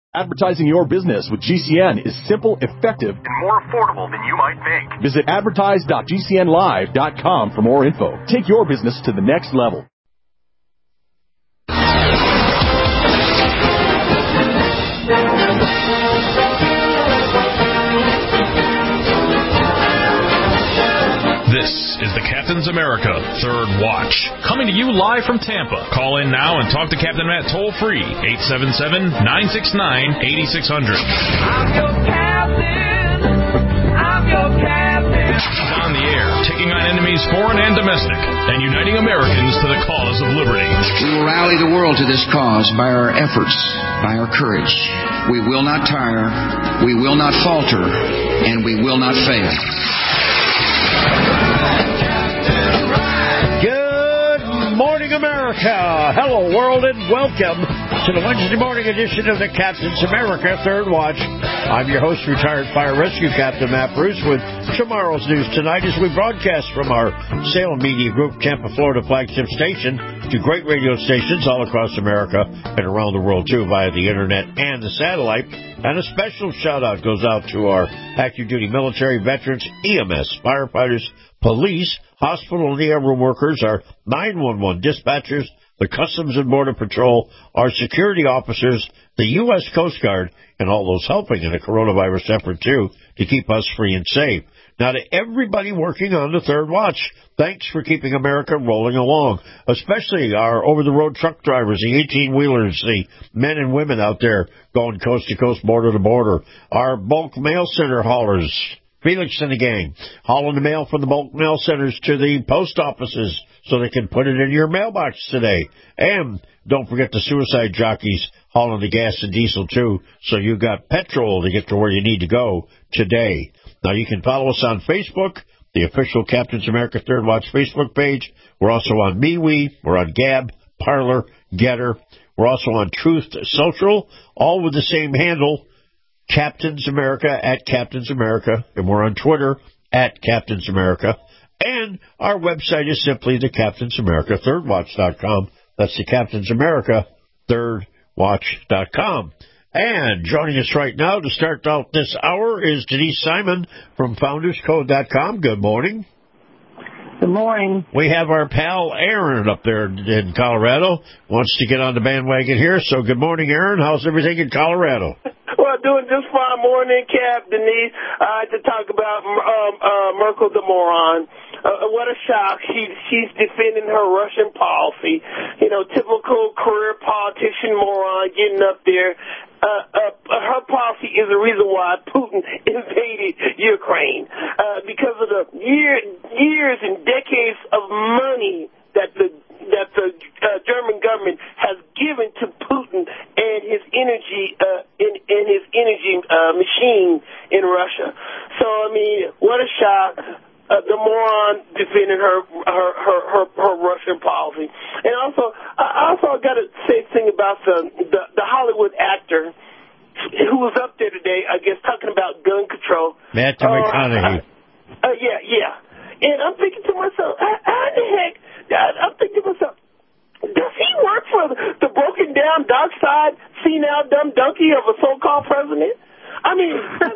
Advertising your business with GCN is simple, effective, and more affordable than you might think. Visit advertise.gcnlive.com for more info. Take your business to the next level. This is the Captain's America Third Watch, coming to you live from Tampa. Call in now and talk to Captain Matt toll-free, 877-969-8600. I'm your captain. I'm your captain. He's on the air, taking on enemies foreign and domestic, and uniting Americans to the cause of liberty. We will rally the world to this cause by our efforts, by our courage. We will not tire, we will not falter, and we will not fail. Good morning, America. Hello, world, and welcome to the Wednesday morning edition of the Captain's America Third Watch. I'm your host, retired fire rescue captain Matt Bruce, with tomorrow's news tonight as we broadcast from our Salem Media Group, Tampa, Florida flagship station to great radio stations all across America and around the world, too, via the internet and the satellite. And a special shout-out goes out to our active duty military, veterans, EMS, firefighters, police, hospital and ER room workers, our 911 dispatchers, the Customs and Border Patrol, our security officers, the U.S. Coast Guard, and all those helping in the coronavirus effort, too, to keep us free and safe. Now, to everybody working on the Third Watch, thanks for keeping America rolling along, especially our over-the-road truck drivers, the 18-wheelers, the men and women out there going coast to coast, border to border, our bulk mail center haulers, Felix and the gang, hauling the mail from the bulk mail centers to the post offices so they can put it in your mailbox today. And don't forget the suicide jockeys hauling the gas and diesel, too, so you got petrol to get to where you need to go today. Now, you can follow us on Facebook, the official Captain's America Third Watch Facebook page. We're also on MeWe. We're on Gab, Parler, Getter. We're also on Truth Social, all with the same handle, Captain's America, at Captain's America, and we're on Twitter, at Captain's America, and our website is simply the Captain's America ThirdWatch.com. That's the Captain's America ThirdWatch.com. And joining us right now to start out this hour is Denise Simon from FoundersCode.com. Good morning. Good morning. We have our pal Aaron up there in Colorado, wants to get on the bandwagon here. So good morning, Aaron. How's everything in Colorado? Well, doing just fine. Morning, Cap, Denise. To talk about Merkel the moron. What a shock. She's defending her Russian policy. You know, typical career politician moron getting up there. Her policy is the reason why Putin invaded Ukraine. Because of the years and decades of money that the German government has given to Putin and his energy machine in Russia. So I mean, what a shock! The moron defending her Russian policy, and also I got to say a thing about the Hollywood actor who was up there today, I guess, talking about gun control. Matthew McConaughey. Yeah. And I'm thinking to myself, how the heck? I'm thinking to myself, does he work for the broken down, dark side, senile, dumb donkey of a so-called president? I mean, I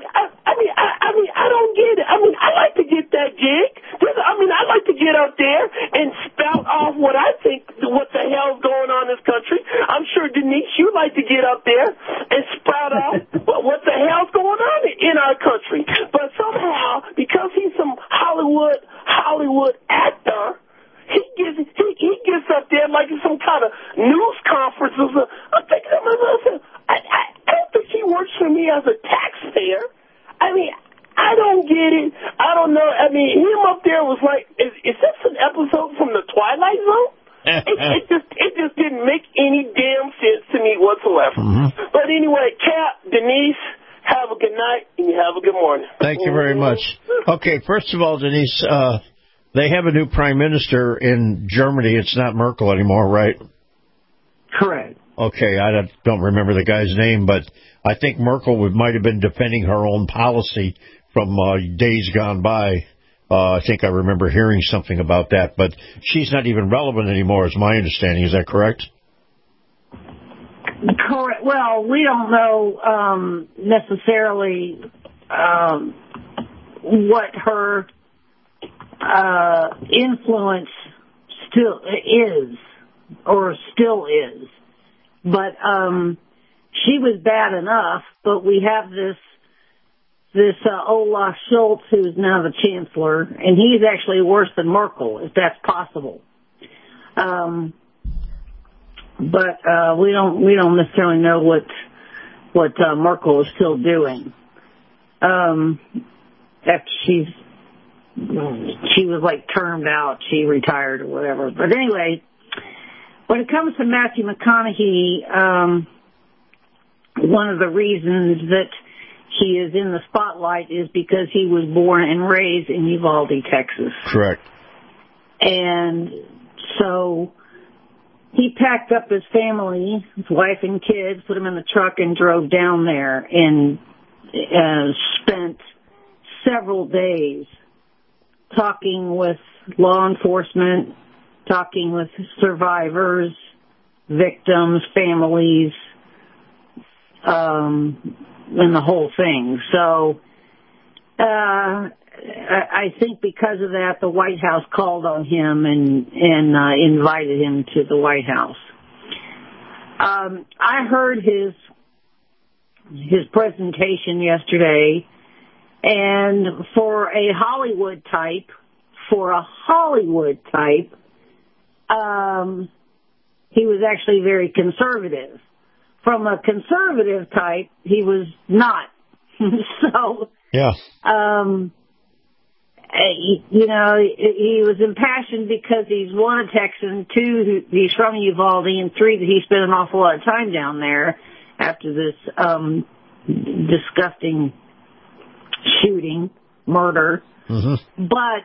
don't get it. I mean, I like to get that gig. I like to get up there and spout off what I think, what the hell's going on in this country. I'm sure, Denise, you like to get up there and spout off what the hell's going on in our country. But somehow, because he's some Hollywood actor, he gets up there like it's some kind of news conference. I'm thinking to myself, I don't think he works for me as a taxpayer. I mean, I don't get it. I don't know. I mean, him up there was like, is this an episode from the Twilight Zone? it just didn't make any damn sense to me whatsoever. Mm-hmm. But anyway, Cap, Denise, have a good night and you have a good morning. Thank you very much. Okay, first of all, Denise, they have a new prime minister in Germany. It's not Merkel anymore, right? Correct. Okay, I don't remember the guy's name, but I think Merkel might have been defending her own policy from days gone by. I think I remember hearing something about that, but she's not even relevant anymore, is my understanding. Is that correct? Correct. Well, we don't know necessarily what her influence still is, but she was bad enough. But we have this Olaf Scholz, who's now the chancellor, and he's actually worse than Merkel, if that's possible. But we don't necessarily know what Merkel is still doing. After she was like termed out, she retired or whatever. But anyway, when it comes to Matthew McConaughey, one of the reasons that he is in the spotlight is because he was born and raised in Uvalde, Texas. Correct. And so he packed up his family, his wife and kids, put them in the truck and drove down there and spent several days talking with law enforcement, talking with survivors, victims, families, and the whole thing. So I think because of that, the White House called on him and invited him to the White House. I heard his presentation yesterday, and for a Hollywood type, he was actually very conservative. From a conservative type, he was not. So, yeah. You know, he was impassioned because he's one, a Texan, two, he's from Uvalde, and three, that he spent an awful lot of time down there after this disgusting shooting, murder. Mm-hmm. But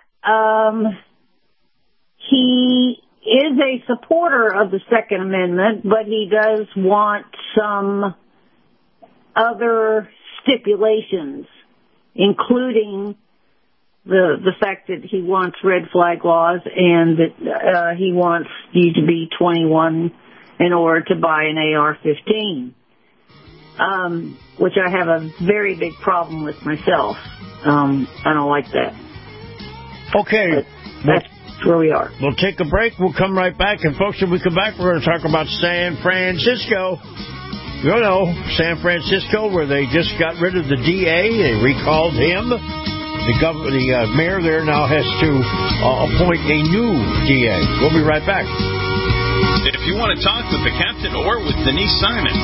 he is a supporter of the Second Amendment, but he does want some other stipulations, including the fact that he wants red flag laws and that he wants you to be 21 in order to buy an AR-15, which I have a very big problem with myself. I don't like that. Okay. That's where we are. We'll take a break. We'll come right back. And, folks, when we come back, we're going to talk about San Francisco. You know, San Francisco, where they just got rid of the DA. They recalled him. The mayor there now has to appoint a new DA. We'll be right back. If you want to talk with the captain or with Denise Simon,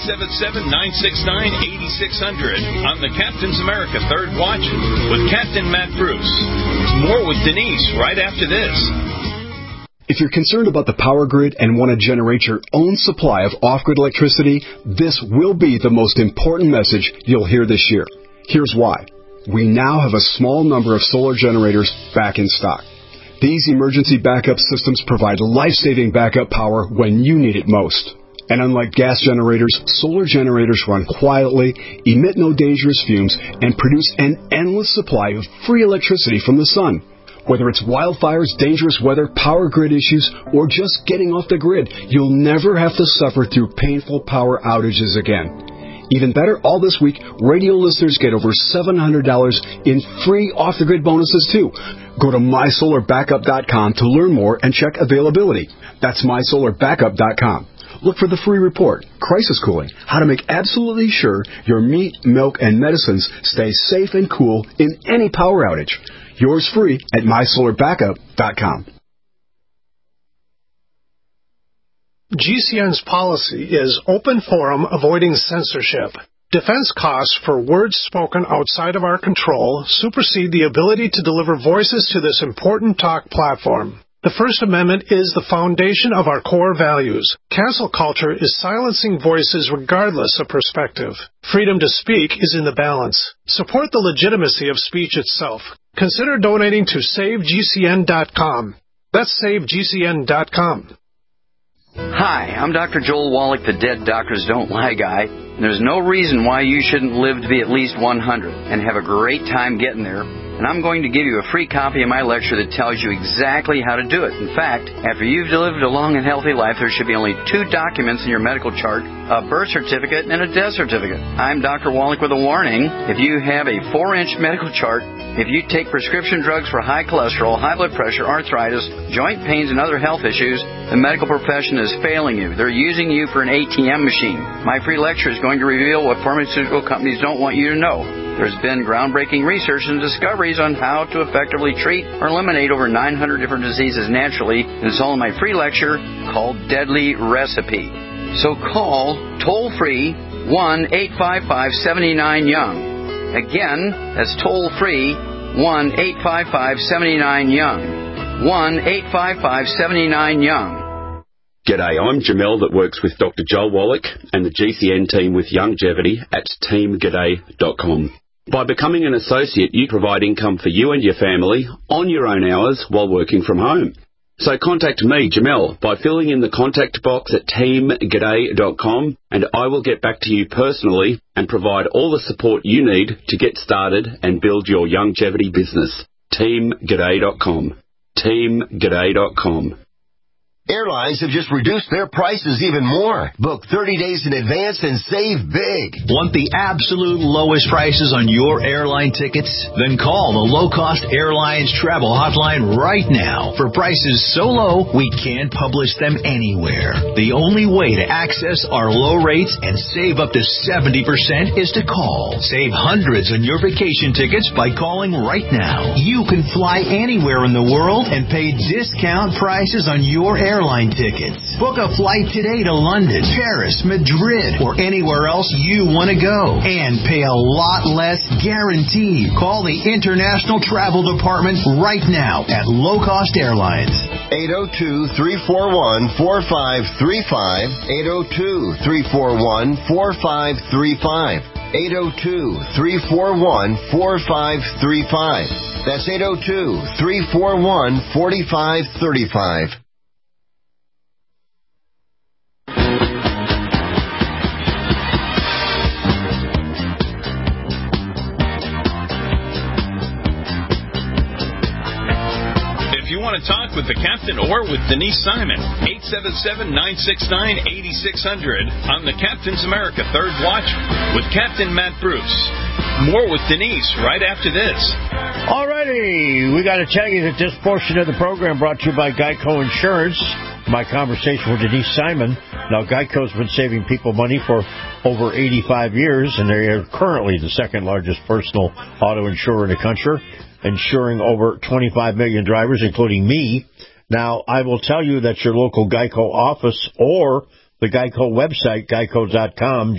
877-969-8600 on the Captain's America Third Watch with Captain Matt Bruce. More with Denise right after this. If you're concerned about the power grid and want to generate your own supply of off-grid electricity, this will be the most important message you'll hear this year. Here's why. We now have a small number of solar generators back in stock. These emergency backup systems provide life-saving backup power when you need it most. And unlike gas generators, solar generators run quietly, emit no dangerous fumes, and produce an endless supply of free electricity from the sun. Whether it's wildfires, dangerous weather, power grid issues, or just getting off the grid, you'll never have to suffer through painful power outages again. Even better, all this week, radio listeners get over $700 in free off-the-grid bonuses, too. Go to MySolarBackup.com to learn more and check availability. That's MySolarBackup.com. Look for the free report, Crisis Cooling, how to make absolutely sure your meat, milk, and medicines stay safe and cool in any power outage. Yours free at MySolarBackup.com. GCN's policy is open forum, avoiding censorship. Defense costs for words spoken outside of our control supersede the ability to deliver voices to this important talk platform. The First Amendment is the foundation of our core values. Cancel culture is silencing voices regardless of perspective. Freedom to speak is in the balance. Support the legitimacy of speech itself. Consider donating to SaveGCN.com. That's SaveGCN.com. Hi, I'm Dr. Joel Wallach, the Dead Doctors Don't Lie guy. There's no reason why you shouldn't live to be at least 100 and have a great time getting there. and I'm going to give you a free copy of my lecture that tells you exactly how to do it. In fact, after you've lived a long and healthy life, there should be only 2 documents in your medical chart, a birth certificate and a death certificate. I'm Dr. Wallach with a warning. If you have a 4-inch medical chart, if you take prescription drugs for high cholesterol, high blood pressure, arthritis, joint pains, and other health issues, the medical profession is failing you. They're using you for an ATM machine. My free lecture is going to reveal what pharmaceutical companies don't want you to know. There's been groundbreaking research and discoveries on how to effectively treat or eliminate over 900 different diseases naturally, and it's all in my free lecture called Deadly Recipe. So call toll-free 1-855-79-YOUNG. Again, that's toll-free 1-855-79-YOUNG. 1-855-79-YOUNG. G'day, I'm Jamel that works with Dr. Joel Wallach and the GCN team with Youngevity at teamg'day.com. By becoming an associate, you provide income for you and your family on your own hours while working from home. So contact me, Jamel, by filling in the contact box at teamg'day.com, and I will get back to you personally and provide all the support you need to get started and build your Youngevity business. teamg'day.com. teamg'day.com. Airlines have just reduced their prices even more. Book 30 days in advance and save big. Want the absolute lowest prices on your airline tickets? Then call the Low Cost Airlines Travel Hotline right now. For prices so low, we can't publish them anywhere. The only way to access our low rates and save up to 70% is to call. Save hundreds on your vacation tickets by calling right now. You can fly anywhere in the world and pay discount prices on your airline tickets. Book a flight today to London, Paris, Madrid, or anywhere else you want to go. And pay a lot less guaranteed. Call the International Travel Department right now at Low Cost Airlines. 802-341-4535. 802-341-4535. 802-341-4535. That's 802-341-4535. Want to talk with the captain or with Denise Simon, 877-969-8600 on the Captain's America Third Watch with Captain Matt Bruce. More with Denise right after this. Alrighty, we got to tell you that this portion of the program brought to you by Geico Insurance. My conversation with Denise Simon. Now, Geico's been saving people money for over 85 years, and they are currently the second largest personal auto insurer in the country, insuring over 25 million drivers, including me. Now, I will tell you that your local Geico office or the Geico website, geico.com,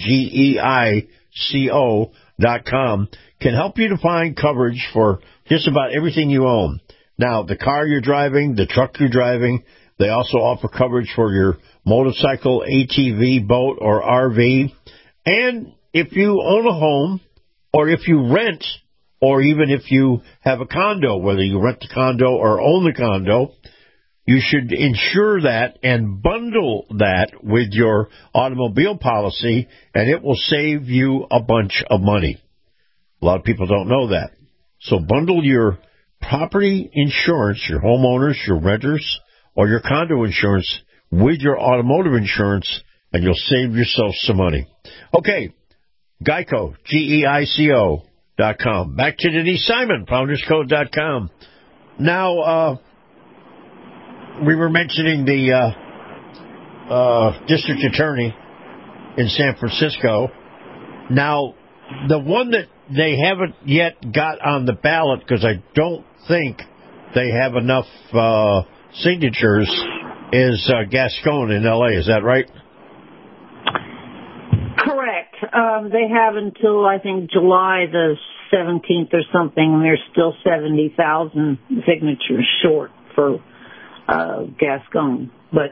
GEICO.com, can help you to find coverage for just about everything you own. Now, the car you're driving, the truck you're driving, they also offer coverage for your motorcycle, ATV, boat, or RV. And if you own a home, or if you rent, or even if you have a condo, whether you rent the condo or own the condo, you should insure that and bundle that with your automobile policy, and it will save you a bunch of money. A lot of people don't know that. So bundle your property insurance, your homeowners, your renters, or your condo insurance with your automotive insurance, and you'll save yourself some money. Okay, Geico, GEICO.com. Back to Denise Simon, founderscode.com. Now, we were mentioning the district attorney in San Francisco. Now, the one that they haven't yet got on the ballot, because I don't think they have enough signatures, is Gascon in L.A. Is that right? Correct. They have until, I think, July the 17th or something, and there's still 70,000 signatures short for Gascon. But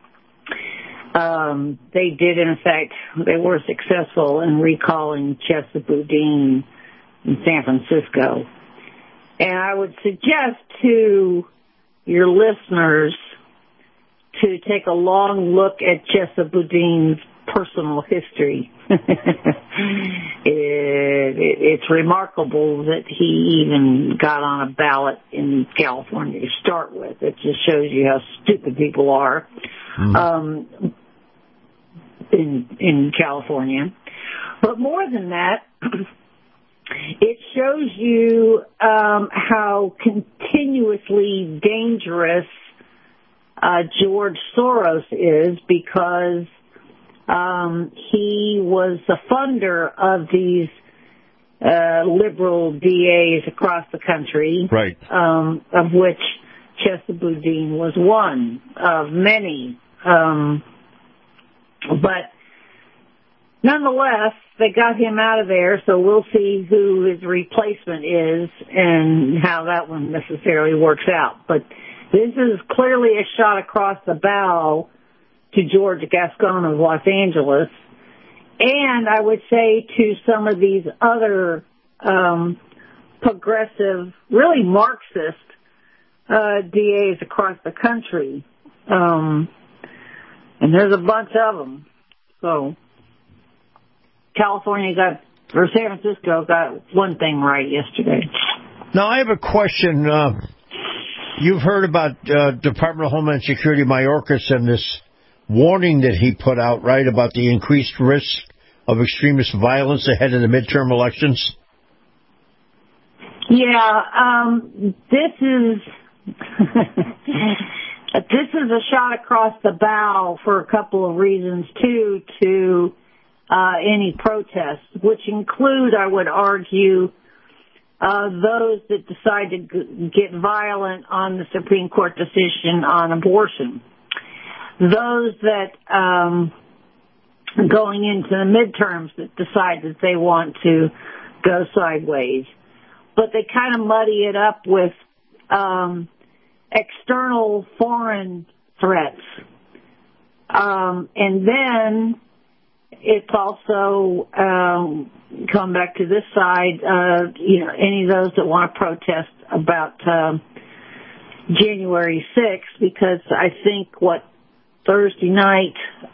they did, in fact, they were successful in recalling Chesa Boudin in San Francisco. And I would suggest to your listeners to take a long look at Chesa Boudin's personal history. It's it's remarkable that he even got on a ballot in California to start with. It just shows you how stupid people are in California. But more than that, it shows you how continuously dangerous George Soros is, because he was the funder of these liberal DAs across the country, right? Of which Chesa Boudin was one of many. But nonetheless, they got him out of there, so we'll see who his replacement is and how that one necessarily works out. But this is clearly a shot across the bow to George Gascon of Los Angeles, and I would say to some of these other progressive, really Marxist DAs across the country. And there's a bunch of them. So San Francisco got one thing right yesterday. Now, I have a question. You've heard about Department of Homeland Security Mayorkas and this warning that he put out, right, about the increased risk of extremist violence ahead of the midterm elections? Yeah, this is a shot across the bow for a couple of reasons, too, to any protests, which include, I would argue, those that decide to get violent on the Supreme Court decision on abortion. Those that, going into the midterms, that decide that they want to go sideways. But they kind of muddy it up with external foreign threats. And then it's also come back to this side, any of those that want to protest about January 6th, because I think Thursday night,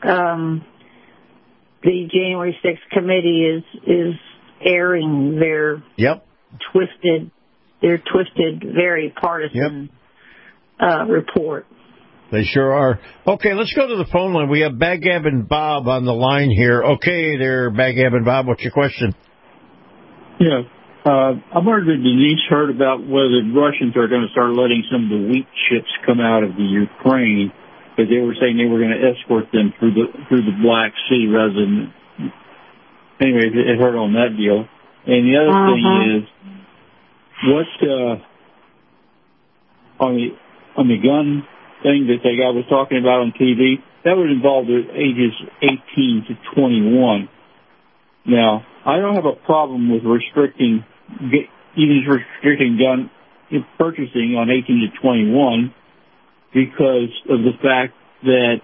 the January 6th committee is airing their twisted, very partisan report. They sure are. Okay, let's go to the phone line. We have Baggabbin Bob on the line here. Okay there, Baggabbin Bob, what's your question? Yeah, I'm wondering if Denise heard about whether the Russians are going to start letting some of the wheat ships come out of the Ukraine, because they were saying they were going to escort them through the Black Sea rather than. Anyway, it heard on that deal. And the other thing is, what on the gun thing that the guy was talking about on TV, that would involve the ages 18 to 21. Now, I don't have a problem with restricting gun purchasing on 18 to 21 because of the fact that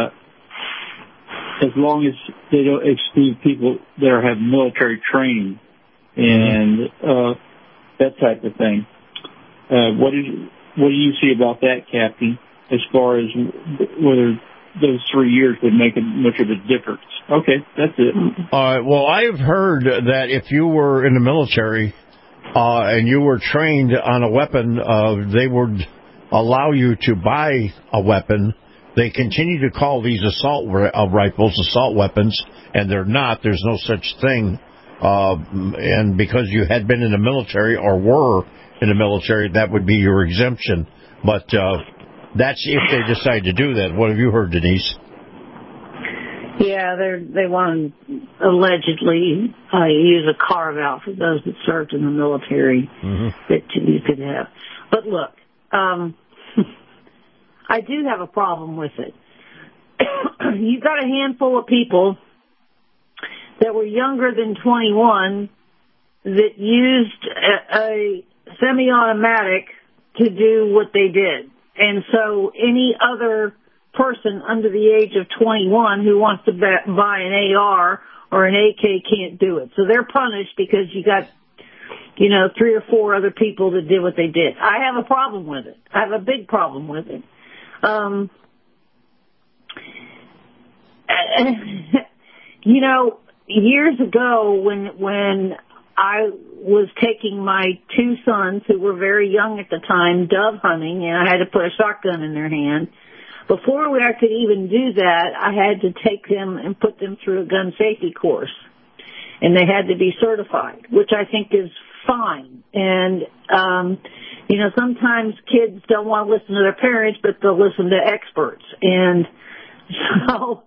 as long as they don't exclude people that have military training and that type of thing. What do you see about that, Captain, as far as whether those 3 years would make much of a difference? Okay, that's it. All right. Well, I've heard that if you were in the military and you were trained on a weapon, they would allow you to buy a weapon. They continue to call these assault rifles assault weapons, and they're not. There's no such thing. And because you had been in the military or were in the military, that would be your exemption. But that's if they decide to do that. What have you heard, Denise? Yeah, they want to allegedly use a carve-out for those that served in the military that you could have. But look, I do have a problem with it. You've got a handful of people that were younger than 21 that used a semi-automatic to do what they did. And so any other person under the age of 21 who wants to buy an AR or an AK can't do it. So they're punished because you got, 3 or 4 other people that did what they did. I have a problem with it. I have a big problem with it. Years ago when I was taking my two sons, who were very young at the time, dove hunting, and I had to put a shotgun in their hand. Before I could even do that, I had to take them and put them through a gun safety course. And they had to be certified, which I think is fine. And, sometimes kids don't want to listen to their parents, but they'll listen to experts. And so,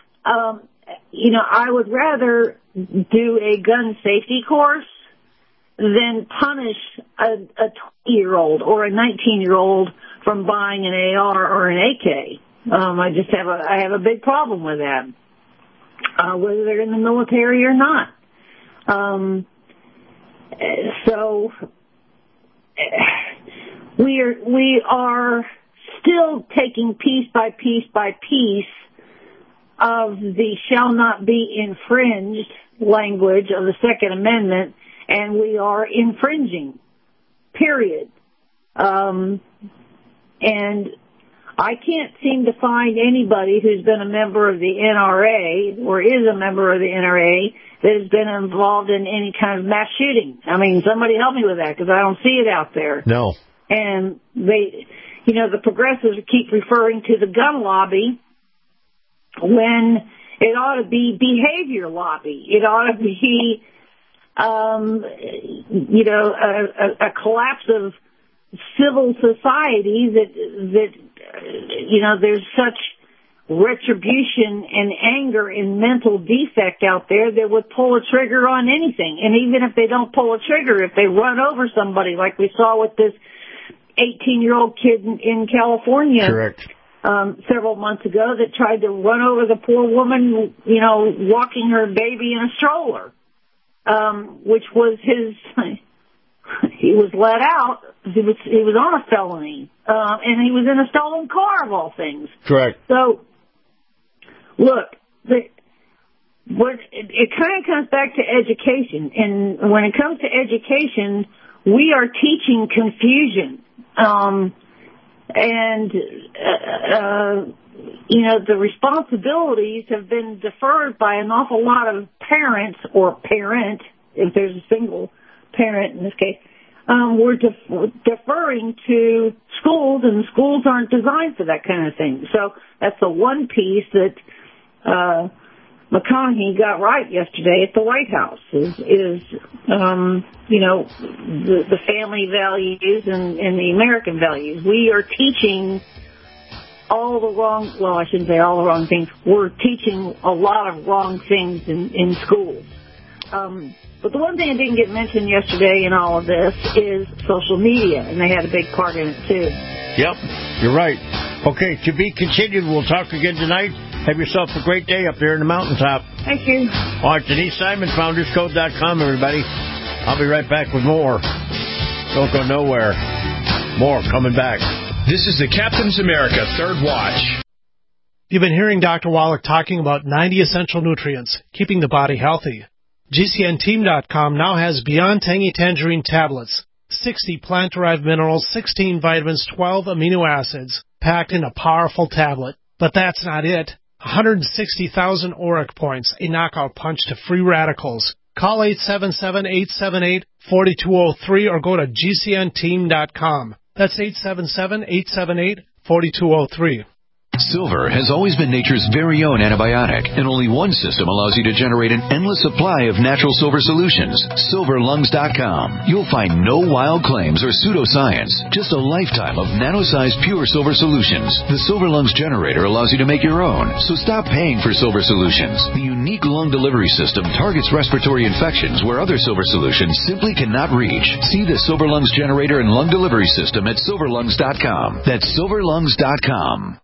I would rather do a gun safety course than punish a 20-year-old or a 19-year-old from buying an AR or an AK. I have a big problem with that, whether they're in the military or not. So we are still taking piece by piece by piece of the shall not be infringed language of the Second Amendment, and we are infringing, period. And I can't seem to find anybody who's been a member of the NRA or is a member of the NRA that has been involved in any kind of mass shooting. I mean, somebody help me with that, because I don't see it out there. No. And the progressives keep referring to the gun lobby when it ought to be behavior lobby. It ought to be, a collapse of civil society that there's such retribution and anger and mental defect out there that would pull a trigger on anything. And even if they don't pull a trigger, if they run over somebody, like we saw with this 18-year-old kid in California. Correct. Several months ago, that tried to run over the poor woman, walking her baby in a stroller, which was he was let out. He was on a felony, and he was in a stolen car, of all things. Correct. So, look, it kind of comes back to education, and when it comes to education, we are teaching confusion. The responsibilities have been deferred by an awful lot of parents, or parent, if there's a single parent in this case. We're deferring to schools, and schools aren't designed for that kind of thing. So that's the one piece that McConaughey got right yesterday at the White House is the family values and the American values. We are teaching all the wrong, well, I shouldn't say all the wrong things. We're teaching a lot of wrong things in schools. But the one thing that didn't get mentioned yesterday in all of this is social media, and they had a big part in it, too. Yep, you're right. Okay, to be continued. We'll talk again tonight. Have yourself a great day up there in the mountaintop. Thank you. All right, Denise Simon, FoundersCode.com, everybody. I'll be right back with more. Don't go nowhere. More coming back. This is the Captain's America Third Watch. You've been hearing Dr. Wallach talking about 90 essential nutrients, keeping the body healthy. GCNteam.com now has Beyond Tangy Tangerine tablets, 60 plant-derived minerals, 16 vitamins, 12 amino acids, packed in a powerful tablet. But that's not it. 160,000 ORAC points, a knockout punch to free radicals. Call 877-878-4203 or go to GCNteam.com. That's 877-878-4203. Silver has always been nature's very own antibiotic, and only one system allows you to generate an endless supply of natural silver solutions. SilverLungs.com. You'll find no wild claims or pseudoscience, just a lifetime of nano-sized pure silver solutions. The Silver Lungs generator allows you to make your own, so stop paying for silver solutions. The unique lung delivery system targets respiratory infections where other silver solutions simply cannot reach. See the Silver Lungs generator and lung delivery system at SilverLungs.com. That's SilverLungs.com.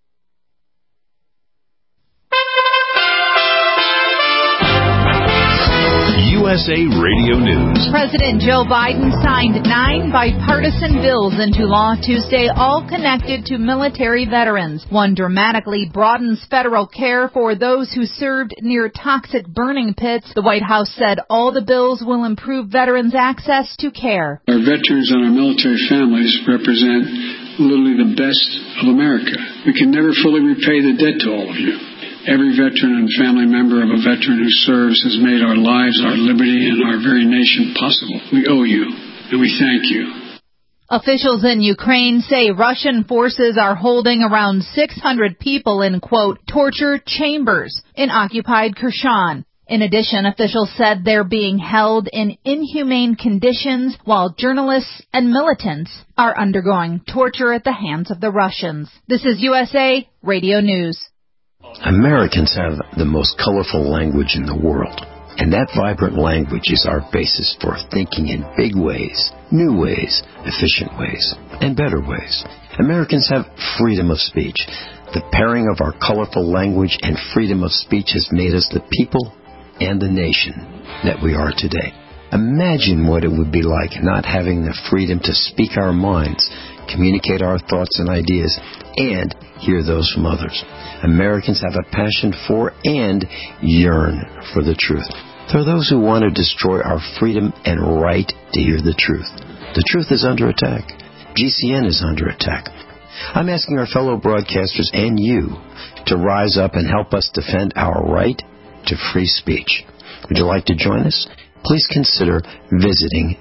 USA Radio News. President Joe Biden signed 9 bipartisan bills into law Tuesday, all connected to military veterans. One dramatically broadens federal care for those who served near toxic burning pits. The White House said all the bills will improve veterans' access to care. Our veterans and our military families represent literally the best of America. We can never fully repay the debt to all of you. Every veteran and family member of a veteran who serves has made our lives, our liberty, and our very nation possible. We owe you, and we thank you. Officials in Ukraine say Russian forces are holding around 600 people in, quote, torture chambers in occupied Kherson. In addition, officials said they're being held in inhumane conditions while journalists and militants are undergoing torture at the hands of the Russians. This is USA Radio News. Americans have the most colorful language in the world, and that vibrant language is our basis for thinking in big ways, new ways, efficient ways, and better ways. Americans have freedom of speech. The pairing of our colorful language and freedom of speech has made us the people and the nation that we are today. Imagine what it would be like not having the freedom to speak our minds, communicate our thoughts and ideas, and hear those from others. Americans have a passion for and yearn for the truth. There are those who want to destroy our freedom and right to hear the truth. The truth is under attack. GCN is under attack. I'm asking our fellow broadcasters and you to rise up and help us defend our right to free speech. Would you like to join us? Please consider visiting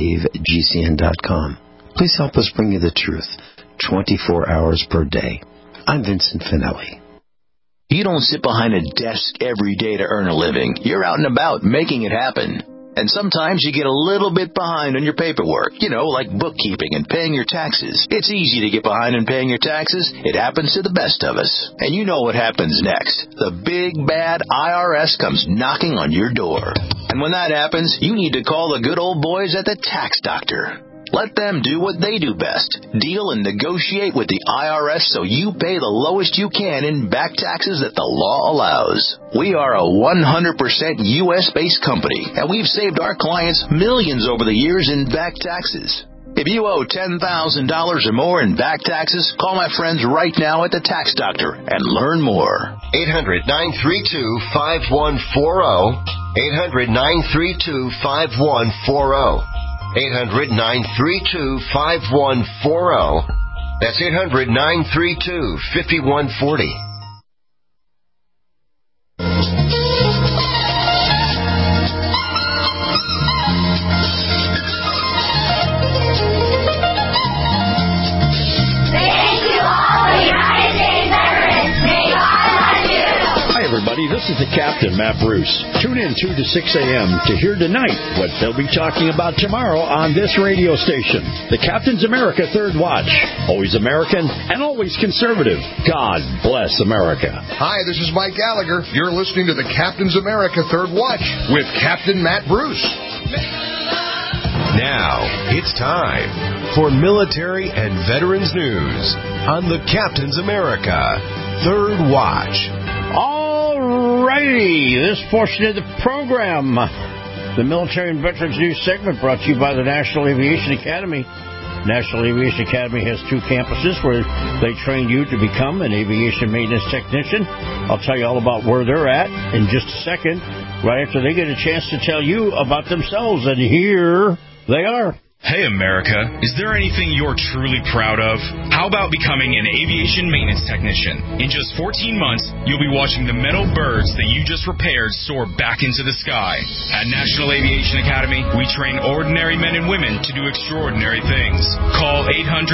SaveGCN.com. Please help us bring you the truth 24 hours per day. I'm Vincent Finelli. You don't sit behind a desk every day to earn a living. You're out and about making it happen. And sometimes you get a little bit behind on your paperwork, like bookkeeping and paying your taxes. It's easy to get behind in paying your taxes. It happens to the best of us. And you know what happens next. The big, bad IRS comes knocking on your door. And when that happens, you need to call the good old boys at the Tax Doctor. Let them do what they do best. Deal and negotiate with the IRS so you pay the lowest you can in back taxes that the law allows. We are a 100% U.S.-based company, and we've saved our clients millions over the years in back taxes. If you owe $10,000 or more in back taxes, call my friends right now at the Tax Doctor and learn more. 800-932-5140. 800-932-5140. 800-932-5140. That's 800-932-5140. Everybody, this is the Captain, Matt Bruce. Tune in 2 to 6 a.m. to hear tonight what they'll be talking about tomorrow on this radio station. The Captain's America Third Watch. Always American and always conservative. God bless America. Hi, this is Mike Gallagher. You're listening to the Captain's America Third Watch with Captain Matt Bruce. Now, it's time for military and veterans news on the Captain's America Third Watch. Alrighty, this portion of the program, the Military and Veterans News segment, brought to you by the National Aviation Academy. National Aviation Academy has 2 campuses where they train you to become an aviation maintenance technician. I'll tell you all about where they're at in just a second, right after they get a chance to tell you about themselves. And here they are. Hey, America, is there anything you're truly proud of? How about becoming an aviation maintenance technician? In just 14 months, you'll be watching the metal birds that you just repaired soar back into the sky. At National Aviation Academy, we train ordinary men and women to do extraordinary things. Call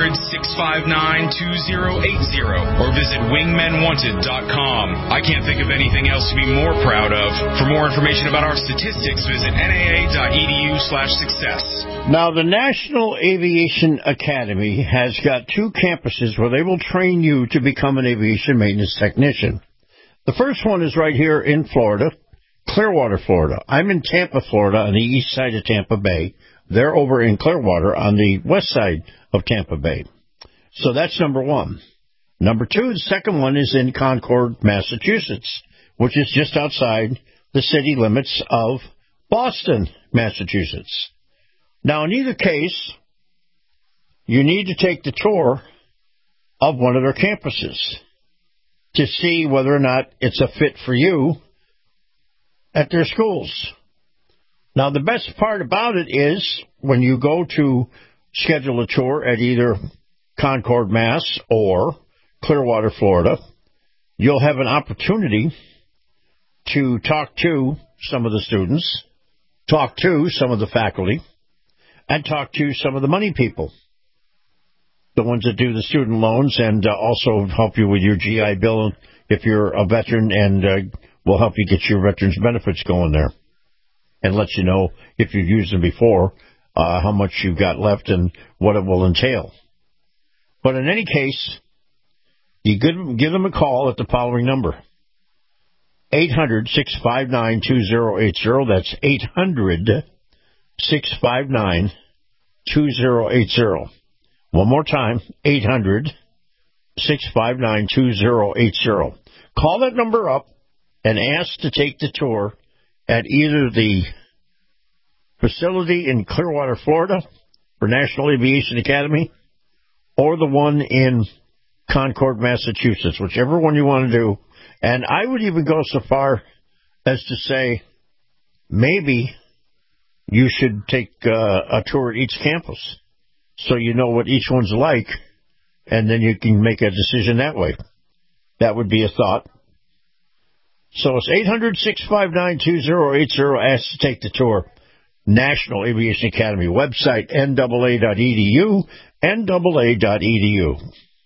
800-659-2080 or visit wingmenwanted.com. I can't think of anything else to be more proud of. For more information about our statistics, visit naa.edu/success. Now, the National Aviation Academy has got 2 campuses where they will train you to become an aviation maintenance technician. The first one is right here in Florida, Clearwater, Florida. I'm in Tampa, Florida, on the east side of Tampa Bay. They're over in Clearwater on the west side of Tampa Bay. So that's number 1. Number 2, the second one is in Concord, Massachusetts, which is just outside the city limits of Boston, Massachusetts. Now, in either case, you need to take the tour of one of their campuses to see whether or not it's a fit for you at their schools. Now, the best part about it is when you go to schedule a tour at either Concord, Mass. or Clearwater, Florida, you'll have an opportunity to talk to some of the students, talk to some of the faculty, and talk to some of the money people, the ones that do the student loans, and also help you with your GI Bill if you're a veteran, and will help you get your veterans benefits going there and let you know if you've used them before, how much you've got left and what it will entail. But in any case, you give them a call at the following number, 800-659-2080. That's 800-659-2080. One more time, 800-659-2080. Call that number up and ask to take the tour at either the facility in Clearwater, Florida, for National Aviation Academy, or the one in Concord, Massachusetts, whichever one you want to do. And I would even go so far as to say maybe you should take a tour at each campus so you know what each one's like, and then you can make a decision that way. That would be a thought. So it's 800-659-2080. Ask to take the tour. National Aviation Academy website, NAA.edu, NAA.edu.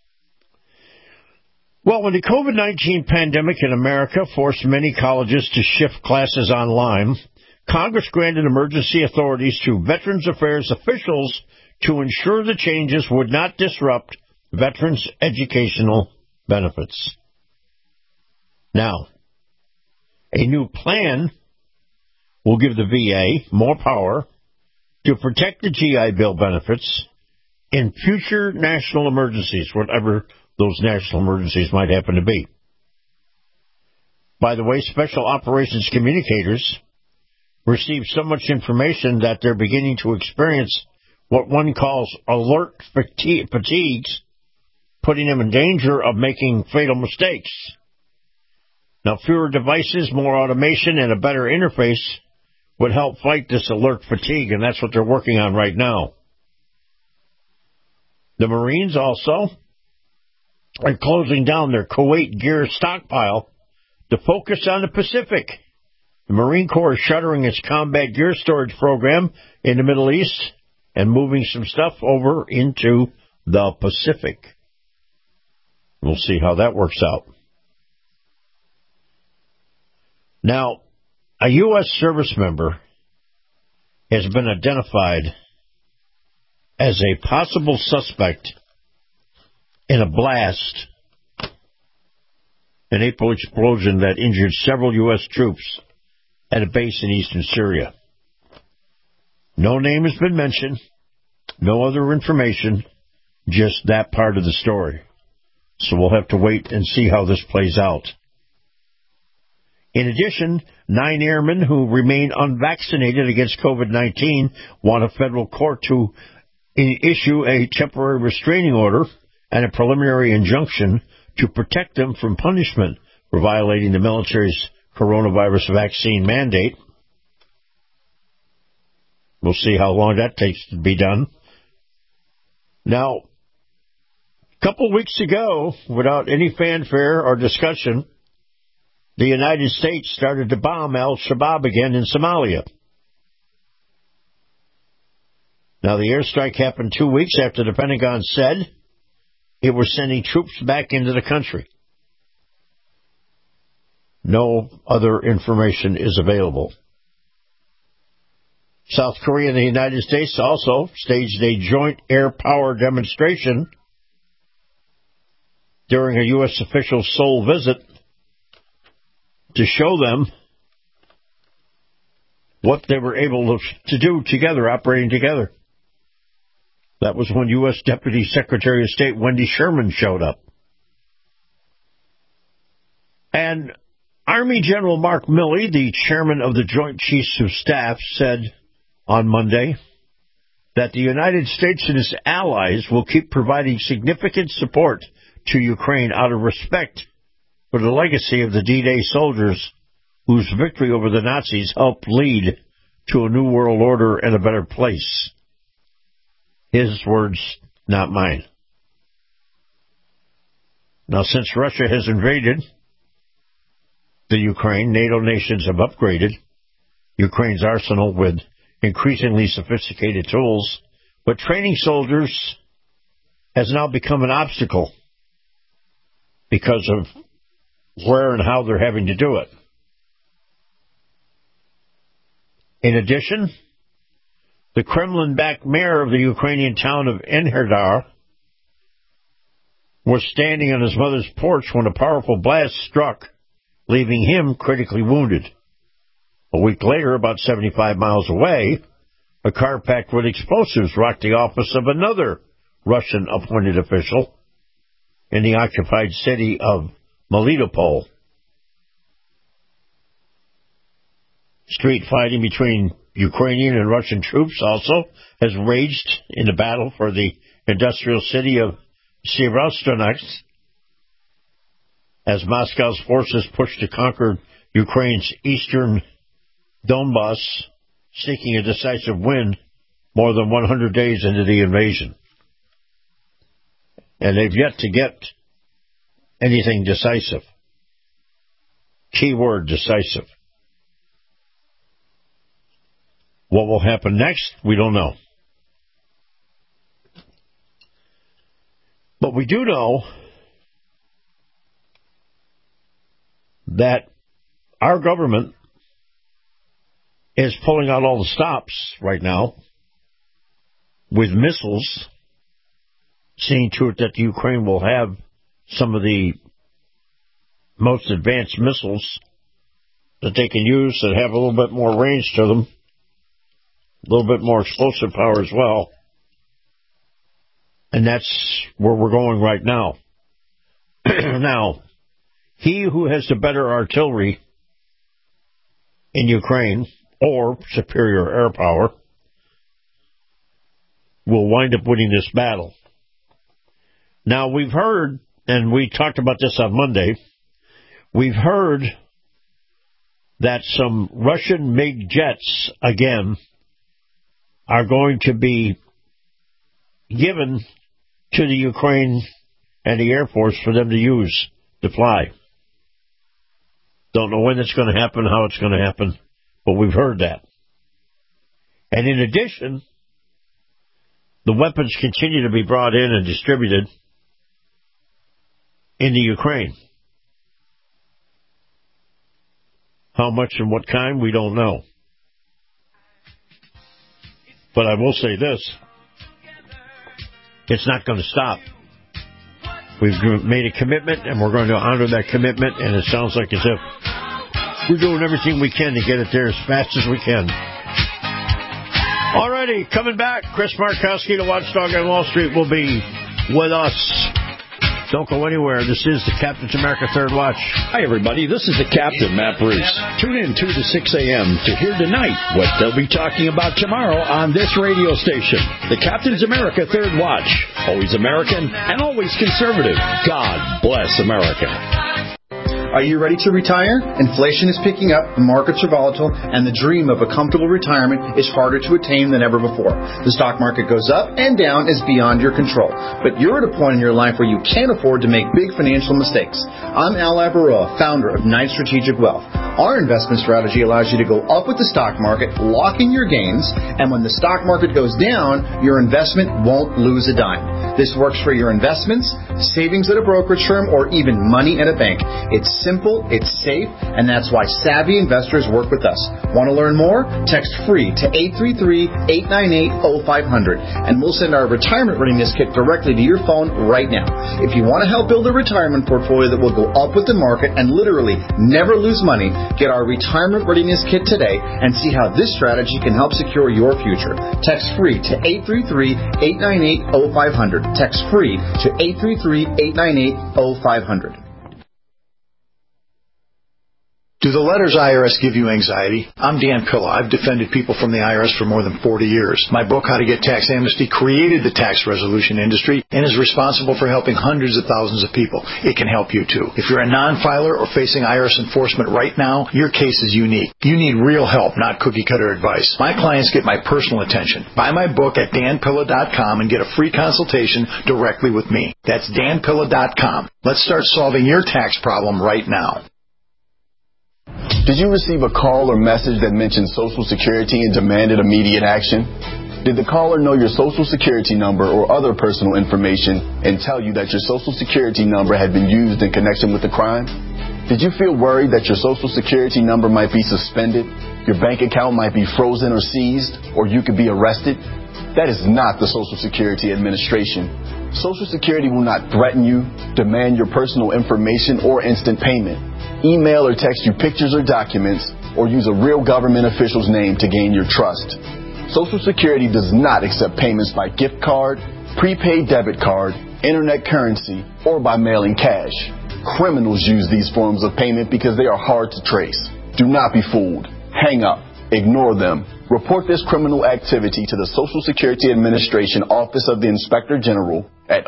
Well, when the COVID-19 pandemic in America forced many colleges to shift classes online, Congress granted emergency authorities to Veterans Affairs officials to ensure the changes would not disrupt veterans' educational benefits. Now, a new plan will give the VA more power to protect the GI Bill benefits in future national emergencies, whatever those national emergencies might happen to be. By the way, Special Operations Communicators receive so much information that they're beginning to experience what one calls alert fatigues, putting them in danger of making fatal mistakes. Now, fewer devices, more automation, and a better interface would help fight this alert fatigue, and that's what they're working on right now. The Marines also are closing down their Kuwait gear stockpile to focus on the Pacific. The Marine Corps is shuttering its combat gear storage program in the Middle East and moving some stuff over into the Pacific. We'll see how that works out. Now, a U.S. service member has been identified as a possible suspect in a blast, an April explosion that injured several U.S. troops at a base in eastern Syria. No name has been mentioned, no other information, just that part of the story. So we'll have to wait and see how this plays out. In addition, 9 airmen who remain unvaccinated against COVID-19 want a federal court to issue a temporary restraining order and a preliminary injunction to protect them from punishment for violating the military's coronavirus vaccine mandate. We'll see how long that takes to be done. Now, a couple of weeks ago, without any fanfare or discussion, the United States started to bomb al-Shabaab again in Somalia. Now, the airstrike happened 2 weeks after the Pentagon said it was sending troops back into the country. No other information is available. South Korea and the United States also staged a joint air power demonstration during a U.S. official's Seoul visit to show them what they were able to do together, operating together. That was when U.S. Deputy Secretary of State Wendy Sherman showed up. And Army General Mark Milley, the chairman of the Joint Chiefs of Staff, said on Monday that the United States and its allies will keep providing significant support to Ukraine out of respect for the legacy of the D-Day soldiers whose victory over the Nazis helped lead to a new world order and a better place. His words, not mine. Now, since Russia has invaded the Ukraine, NATO nations have upgraded Ukraine's arsenal with increasingly sophisticated tools, but training soldiers has now become an obstacle because of where and how they're having to do it. In addition, the Kremlin-backed mayor of the Ukrainian town of Enerhodar was standing on his mother's porch when a powerful blast struck, leaving him critically wounded. A week later, about 75 miles away, a car packed with explosives rocked the office of another Russian-appointed official in the occupied city of Melitopol. Street fighting between Ukrainian and Russian troops also has raged in the battle for the industrial city of Severodonetsk as Moscow's forces push to conquer Ukraine's eastern Donbass, seeking a decisive win more than 100 days into the invasion. And they've yet to get anything decisive. Keyword decisive. What will happen next, we don't know. But we do know that our government is pulling out all the stops right now with missiles, seeing to it that Ukraine will have some of the most advanced missiles that they can use that have a little bit more range to them, a little bit more explosive power as well. And that's where we're going right now. Now, he who has the better artillery in Ukraine, or superior air power, will wind up winning this battle. Now, we've heard, and we talked about this on Monday, we've heard that some Russian MiG jets, again, are going to be given to the Ukraine and the Air Force for them to use to fly. Don't know when it's going to happen, how it's going to happen, but we've heard that. And in addition, the weapons continue to be brought in and distributed in the Ukraine. How much and what kind, we don't know. But I will say this, it's not going to stop. We've made a commitment, and we're going to honor that commitment, and it sounds like as if we're doing everything we can to get it there as fast as we can. Alrighty, coming back, Chris Markowski, the Watchdog on Wall Street, will be with us. Don't go anywhere. This is the Captain's America Third Watch. Hi, everybody. This is the Captain, Matt Bruce. Tune in 2 to 6 a.m. to hear tonight what they'll be talking about tomorrow on this radio station. The Captain's America Third Watch. Always American and always conservative. God bless America. Are you ready to retire? Inflation is picking up, the markets are volatile, and the dream of a comfortable retirement is harder to attain than ever before. The stock market goes up and down is beyond your control. But you're at a point in your life where you can't afford to make big financial mistakes. I'm Al Abaroa, founder of Knight Strategic Wealth. Our investment strategy allows you to go up with the stock market, lock in your gains, and when the stock market goes down, your investment won't lose a dime. This works for your investments, savings at a brokerage firm, or even money at a bank. It's simple, it's safe, and that's why savvy investors work with us. Want to learn more? Text free to 833-898-0500, and we'll send our retirement readiness kit directly to your phone right now. If you want to help build a retirement portfolio that will go up with the market and literally never lose money, get our retirement readiness kit today and see how this strategy can help secure your future. Text free to 833-898-0500. Text free to 833-898-0500. Do the letters IRS give you anxiety? I'm Dan Pilla. I've defended people from the IRS for more than 40 years. My book, How to Get Tax Amnesty, created the tax resolution industry and is responsible for helping hundreds of thousands of people. It can help you, too. If you're a non-filer or facing IRS enforcement right now, your case is unique. You need real help, not cookie-cutter advice. My clients get my personal attention. Buy my book at danpilla.com and get a free consultation directly with me. That's danpilla.com. Let's start solving your tax problem right now. Did you receive a call or message that mentioned Social Security and demanded immediate action? Did the caller know your Social Security number or other personal information and tell you that your Social Security number had been used in connection with the crime? Did you feel worried that your Social Security number might be suspended, your bank account might be frozen or seized, or you could be arrested? That is not the Social Security Administration. Social Security will not threaten you, demand your personal information, or instant payment, email or text you pictures or documents, or use a real government official's name to gain your trust. Social Security does not accept payments by gift card, prepaid debit card, internet currency, or by mailing cash. Criminals use these forms of payment because they are hard to trace. Do not be fooled. Hang up. Ignore them. Report this criminal activity to the Social Security Administration Office of the Inspector General at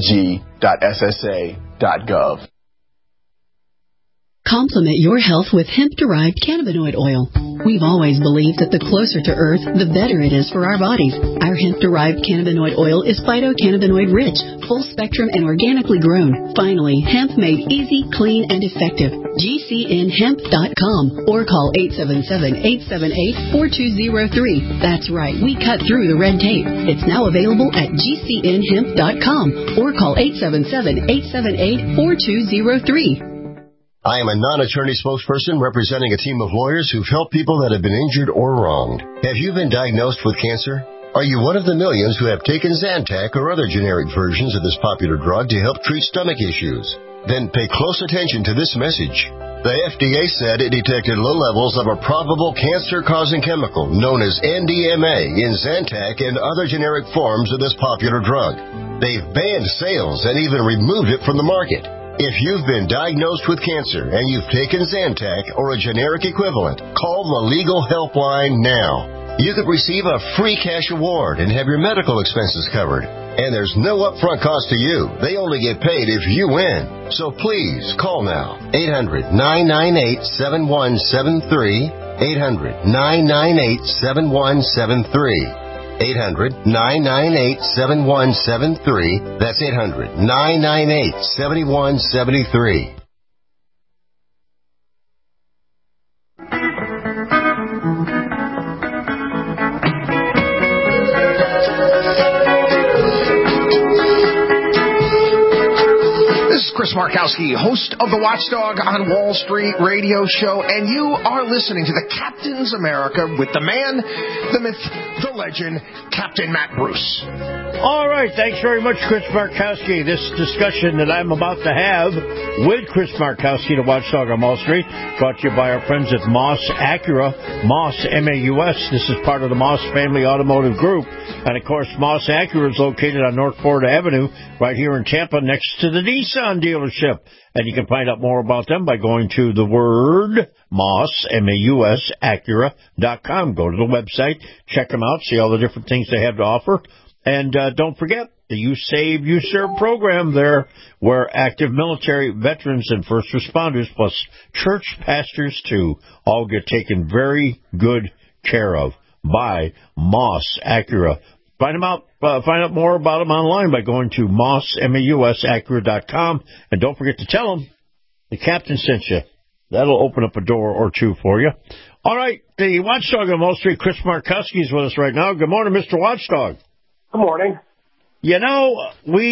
oig.ssa.gov. Complement your health with hemp-derived cannabinoid oil. We've always believed that the closer to Earth, the better it is for our bodies. Our hemp-derived cannabinoid oil is phytocannabinoid-rich, full-spectrum, and organically grown. Finally, hemp made easy, clean, and effective. GCNhemp.com or call 877-878-4203. That's right, we cut through the red tape. It's now available at GCNhemp.com or call 877-878-4203. I am a non-attorney spokesperson representing a team of lawyers who've helped people that have been injured or wronged. Have you been diagnosed with cancer? Are you one of the millions who have taken Zantac or other generic versions of this popular drug to help treat stomach issues? Then pay close attention to this message. The FDA said it detected low levels of a probable cancer-causing chemical known as NDMA in Zantac and other generic forms of this popular drug. They've banned sales and even removed it from the market. If you've been diagnosed with cancer and you've taken Zantac or a generic equivalent, call the legal helpline now. You could receive a free cash award and have your medical expenses covered. And there's no upfront cost to you. They only get paid if you win. So please, call now. 800-998-7173. 800-998-7173. 800-998-7173. That's 800-998-7173. This is Chris Markowski, host of the Watchdog on Wall Street radio show, and you are listening to the Captain's America with the man, the myth, the legend, Captain Matt Bruce. All right, thanks very much, Chris Markowski. This discussion that I'm about to have with Chris Markowski, the Watchdog on Wall Street, brought to you by our friends at Moss Acura. Moss, M-A-U-S. This is part of the Moss Family Automotive Group. And, of course, Moss Acura is located on North Florida Avenue right here in Tampa next to the Nissan dealership. And you can find out more about them by going to the word Moss, M-A-U-S, Acura.com. Go to the website, check them out, see all the different things they have to offer. And don't forget the You Save, You Serve program there, where active military, veterans, and first responders, plus church pastors, too, all get taken very good care of by Moss Acura. Find out more about them online by going to mossmausacura.com. And don't forget to tell them the captain sent you. That'll open up a door or two for you. All right, the Watchdog on Wall Street, Chris Markowski, is with us right now. Good morning, Mr. Watchdog. Good morning. You know,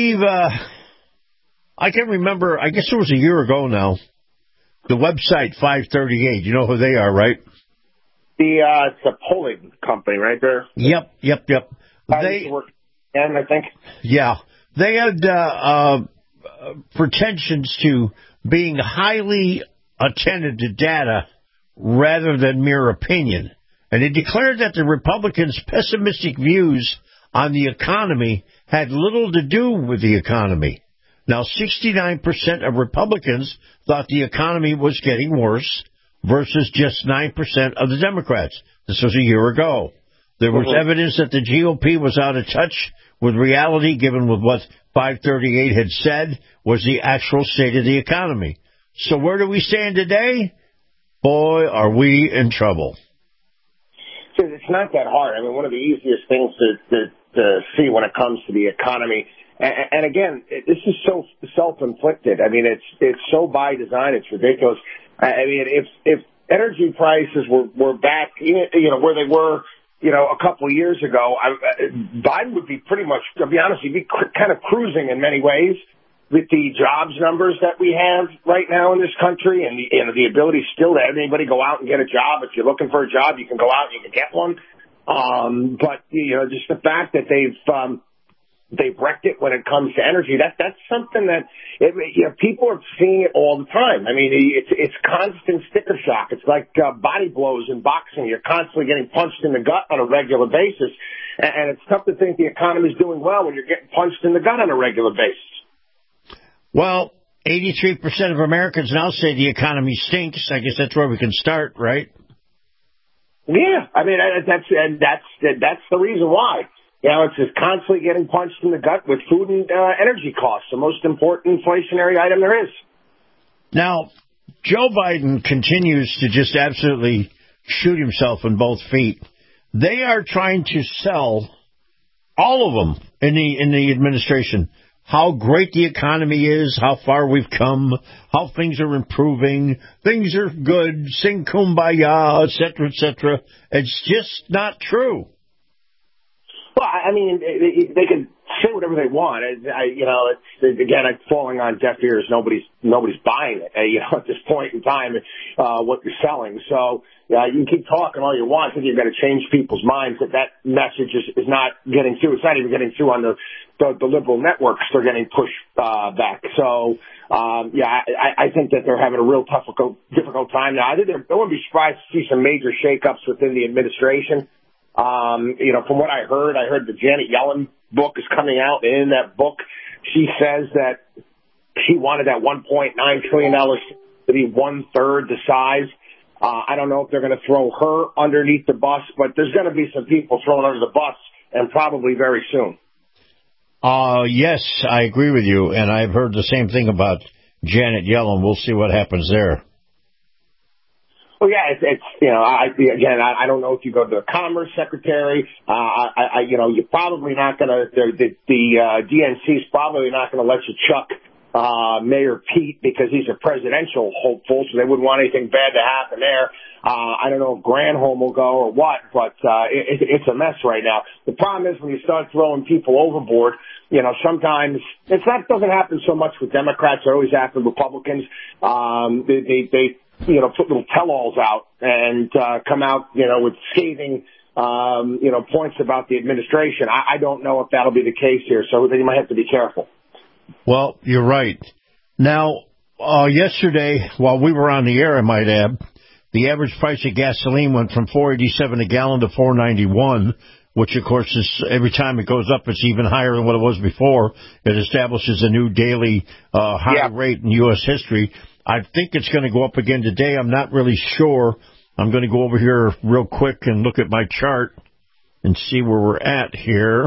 I can remember, I guess it was a year ago now, the website 538. You know who they are, right? It's a polling company, right there? Yep. They work, and I think. Yeah, they had pretensions to being highly attentive to data rather than mere opinion, and they declared that the Republicans' pessimistic views on the economy had little to do with the economy. Now, 69% of Republicans thought the economy was getting worse versus just 9% of the Democrats. This was a year ago. There was evidence that the GOP was out of touch with reality, given with what 538 had said was the actual state of the economy. So where do we stand today? Boy, are we in trouble. It's not that hard. I mean, one of the easiest things to see when it comes to the economy, and again, this is so self-inflicted. I mean, it's so by design. It's ridiculous. I mean, if energy prices were back, where they were, a couple of years ago, Biden would be pretty much, to be honest, he'd be kind of cruising in many ways with the jobs numbers that we have right now in this country, and the ability still to have anybody go out and get a job. If you're looking for a job, you can go out and you can get one. But just the fact that they've wrecked it when it comes to energy, that's something that people are seeing it all the time. I mean, it's constant sticker shock. It's like body blows in boxing. You're constantly getting punched in the gut on a regular basis, and it's tough to think the economy's doing well when you're getting punched in the gut on a regular basis. Well, 83% of Americans now say the economy stinks. I guess that's where we can start, right? Yeah, I mean that's the reason why. It's just constantly getting punched in the gut with food and energy costs, the most important inflationary item there is. Now, Joe Biden continues to just absolutely shoot himself in both feet. They are trying to sell, all of them in the administration, how great the economy is, how far we've come, how things are improving, things are good, sing kumbaya, et cetera, et cetera. It's just not true. Well, I mean, they can say whatever they want. It's falling on deaf ears. Nobody's buying it. At this point in time, what you're selling. So you can keep talking all you want. I think you've got to change people's minds that message is not getting through. It's not even getting through on the liberal networks. They're getting pushed back. So I think that they're having a real difficult time now. I think they wouldn't be surprised to see some major shakeups within the administration. From what I heard the Janet Yellen book is coming out, and in that book, she says that she wanted that $1.9 trillion to be 1/3 the size. I don't know if they're going to throw her underneath the bus, but there's going to be some people thrown under the bus, and probably very soon. Yes, I agree with you, and I've heard the same thing about Janet Yellen. We'll see what happens there. Well, yeah, I don't know if you go to the Commerce Secretary. You're probably not going to. The DNC is probably not going to let you chuck Mayor Pete because he's a presidential hopeful, so they wouldn't want anything bad to happen there. I don't know if Granholm will go or what, but it's a mess right now. The problem is when you start throwing people overboard, sometimes it doesn't happen so much with Democrats. It always happens with Republicans. They put little tell-alls out and come out, with scathing, points about the administration. I don't know if that'll be the case here, so you might have to be careful. Well, you're right. Now, yesterday, while we were on the air, I might add, the average price of gasoline went from $4.87 a gallon to $4.91, which, of course, is every time it goes up, it's even higher than what it was before. It establishes a new daily high rate in U.S. history. I think it's going to go up again today. I'm not really sure. I'm going to go over here real quick and look at my chart and see where we're at here.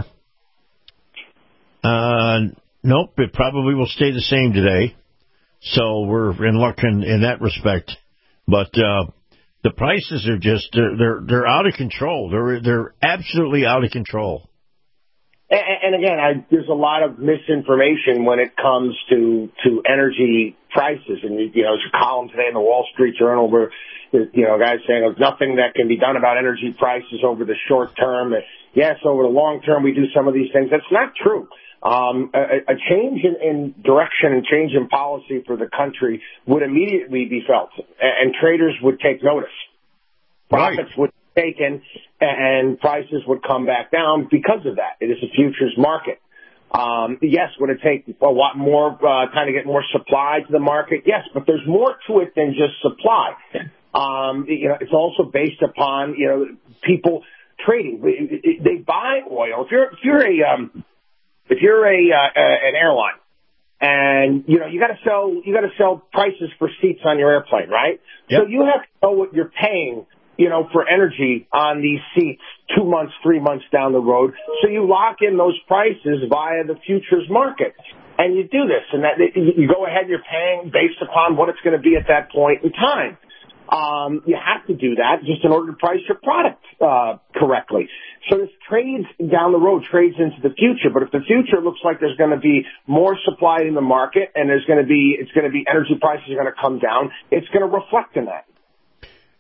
Nope, it probably will stay the same today. So we're in luck in that respect. But the prices are just they're out of control. They're absolutely out of control. And again, there's a lot of misinformation when it comes to energy prices. And, there's a column today in the Wall Street Journal where, guys saying there's nothing that can be done about energy prices over the short term. And yes, over the long term, we do some of these things. That's not true. A change in direction and change in policy for the country would immediately be felt, and traders would take notice. Profits would be taken, and prices would come back down because of that. It is a futures market. Yes, would it take a lot more time to get more supply to the market? Yes, but there's more to it than just supply. It's also based upon people trading. They buy oil. If you're an airline, and you got to sell prices for seats on your airplane, right? Yep. So you have to know what you're paying, for energy on these seats 2 months, 3 months down the road. So you lock in those prices via the futures market, and you do this, and that you go ahead. You're paying based upon what it's going to be at that point in time. You have to do that just in order to price your product correctly. So this trades down the road, trades into the future. But if the future looks like there's going to be more supply in the market, and it's going to be energy prices are going to come down, it's going to reflect in that.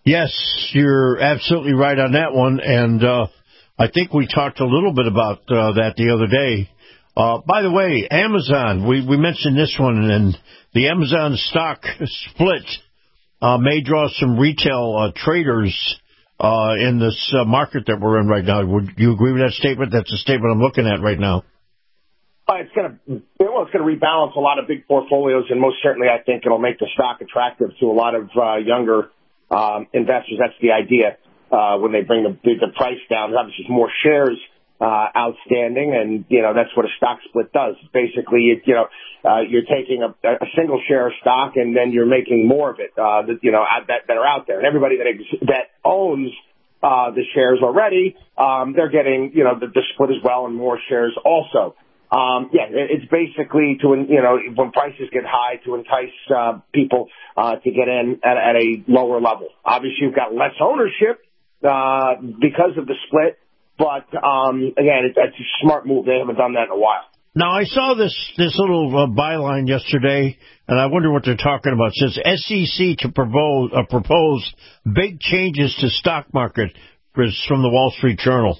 Yes, you're absolutely right on that one, and I think we talked a little bit about that the other day. By the way, Amazon, we mentioned this one, and the Amazon stock split may draw some retail traders in this market that we're in right now. Would you agree with that statement? That's a statement I'm looking at right now. It's going to rebalance a lot of big portfolios, and most certainly I think it'll make the stock attractive to a lot of younger investors. That's the idea when they bring the price down. Obviously, there's more shares outstanding, and that's what a stock split does. Basically, you're taking a single share of stock, and then you're making more of it that are out there. And everybody that owns the shares already, they're getting the split as well, and more shares also. It's basically to when prices get high, to entice people to get in at a lower level. Obviously, you've got less ownership because of the split, but again, it's a smart move. They haven't done that in a while. Now, I saw this little byline yesterday, and I wonder what they're talking about. It says SEC to propose big changes to stock market. From the Wall Street Journal.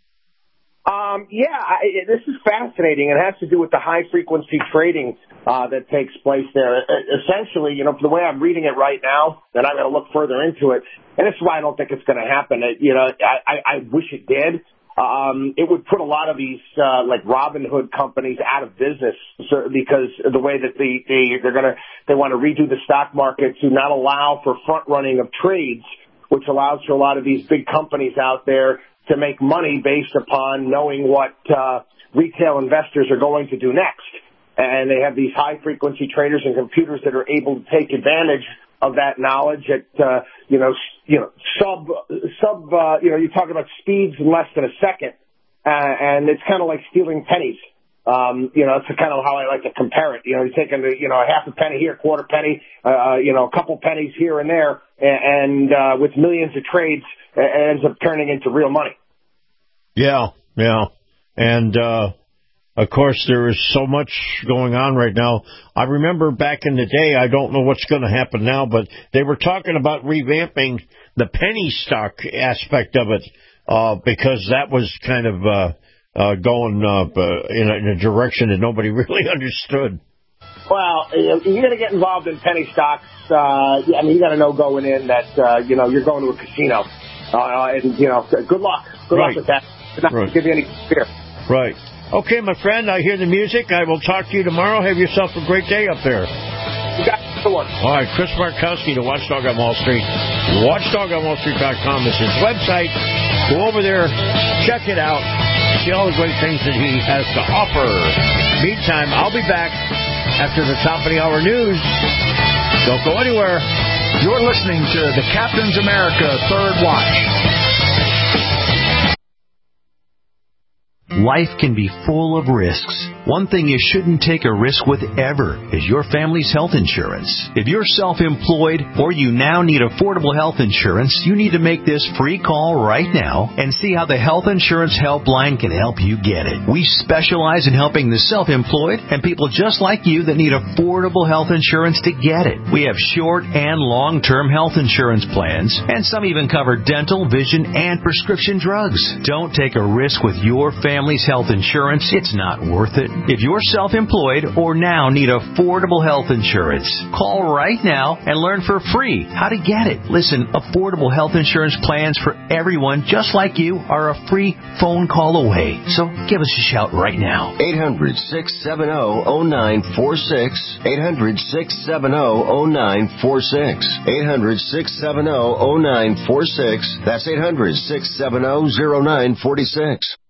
This is fascinating. It has to do with the high-frequency trading that takes place there. Essentially, the way I'm reading it right now, and I'm going to look further into it, and this is why I don't think it's going to happen. I wish it did. It would put a lot of these like Robinhood companies out of business because of the way that they want to redo the stock market to not allow for front running of trades, which allows for a lot of these big companies out there to make money based upon knowing what retail investors are going to do next. And they have these high-frequency traders and computers that are able to take advantage of that knowledge at, you're talking about speeds in less than a second. And it's kind of like stealing pennies. It's kind of how I like to compare it. You're taking, a half a penny here, a quarter penny, a couple pennies here and there, and with millions of trades, it ends up turning into real money. Yeah. And, of course, there is so much going on right now. I remember back in the day, I don't know what's going to happen now, but they were talking about revamping the penny stock aspect of it, because that was kind of going in a direction that nobody really understood. Well, you're going to get involved in penny stocks. You got to know going in that, you're going to a casino. And good luck. Good luck with that. It's not going to give you any fear. Right. Okay, my friend, I hear the music. I will talk to you tomorrow. Have yourself a great day up there. You got the one. All right, Chris Markowski, the Watchdog on Wall Street. WatchdogOnWallStreet.com is his website. Go over there, check it out, see all the great things that he has to offer. Meantime, I'll be back after the top of the hour news. Don't go anywhere. You're listening to the Captain's America Third Watch. Life can be full of risks. One thing you shouldn't take a risk with ever is your family's health insurance. If you're self-employed or you now need affordable health insurance, you need to make this free call right now and see how the Health Insurance Helpline can help you get it. We specialize in helping the self-employed and people just like you that need affordable health insurance to get it. We have short and long-term health insurance plans, and some even cover dental, vision, and prescription drugs. Don't take a risk with your family's health insurance. It's not worth it. If you're self-employed or now need affordable health insurance, call right now and learn for free how to get it. Listen, affordable health insurance plans for everyone just like you are a free phone call away. So give us a shout right now. 800-670-0946. 800-670-0946. 800-670-0946. That's 800-670-0946.